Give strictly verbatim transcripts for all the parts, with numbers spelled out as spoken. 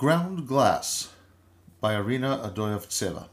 Ground Glass by Irina Adoyevtseva.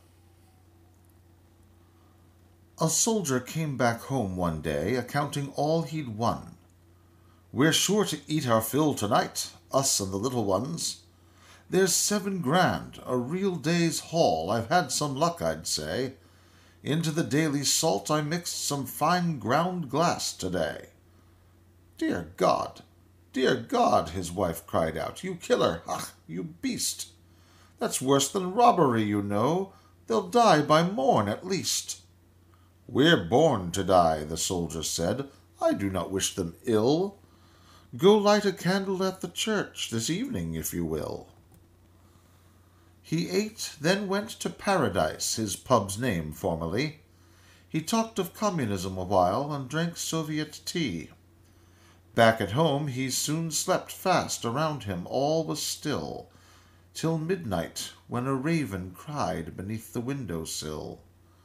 A soldier came back home one day, accounting all he'd won. "We're sure to eat our fill tonight, us and the little ones. There's seven grand, a real day's haul. I've had some luck, I'd say. Into the daily salt I mixed some fine ground glass today." "Dear God! Dear God!" his wife cried out. "You killer! Ach, you beast! That's worse than robbery, you know. They'll die by morn at least." "We're born to die," the soldier said. "I do not wish them ill. Go light a candle at the church this evening, if you will." He ate, then went to Paradise, his pub's name formerly. He talked of communism a while and drank Soviet tea. Back at home he soon slept fast. Around him all was still, till midnight, when a raven cried beneath the window sill.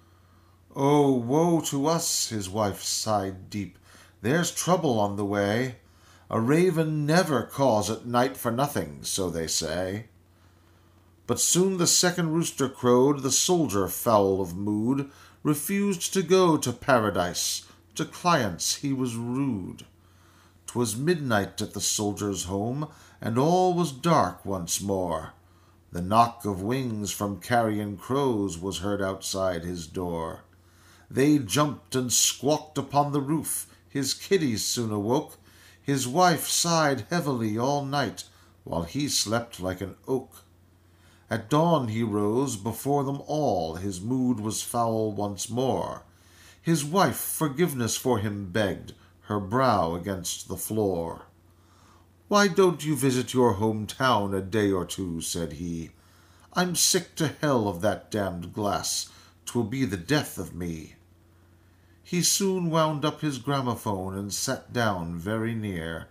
"Oh, woe to us!" his wife sighed deep. "There's trouble on the way. A raven never caws at night for nothing, so they say." But soon the second rooster crowed. The soldier, foul of mood, refused to go to Paradise. To clients he was rude. 'Twas midnight at the soldier's home, and all was dark once more. The knock of wings from carrion crows was heard outside his door. They jumped and squawked upon the roof. His kiddies soon awoke. His wife sighed heavily all night, while he slept like an oak. At dawn he rose before them all. His mood was foul once more. His wife forgiveness for him begged, her brow against the floor. "Why don't you visit your hometown a day or two?" said he. "I'm sick to hell of that damned glass. 'Twill be the death of me." He soon wound up his gramophone and sat down very near.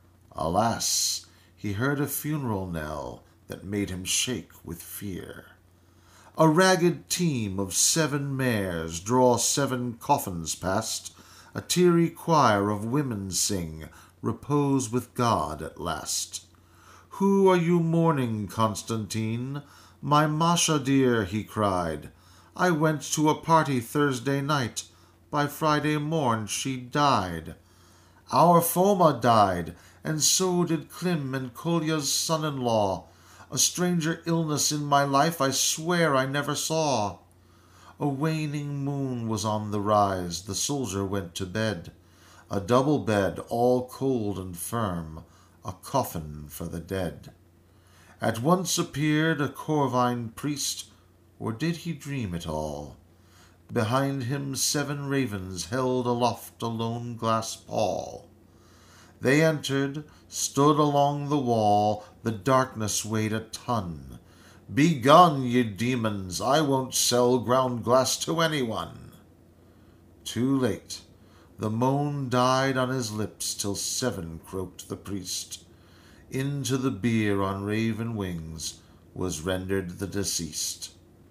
Alas! he heard a funeral knell that made him shake with fear. A ragged team of seven mares draw seven coffins past. A teary choir of women sing, "Repose with God at last." "Who are you mourning, Constantine?" "My Masha dear," he cried. "I went to a party Thursday night. By Friday morn she died. Our Foma died, and so did Klim and Kolya's son-in-law. A stranger illness in my life I swear I never saw." A waning moon was on the rise. The soldier went to bed. A double bed, all cold and firm, a coffin for the dead. At once appeared a Corvine priest, or did he dream it all? Behind him seven ravens held aloft a lone glass pall. They entered, stood along the wall. The darkness weighed a ton. "Begone, ye demons! I won't sell ground glass to anyone." Too late. The moan died on his lips till seven croaked the priest. Into the bier on raven wings was rendered the deceased.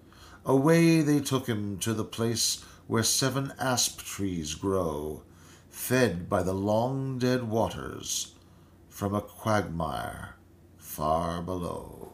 Away they took him to the place where seven asp trees grow, fed by the long dead waters from a quagmire far below.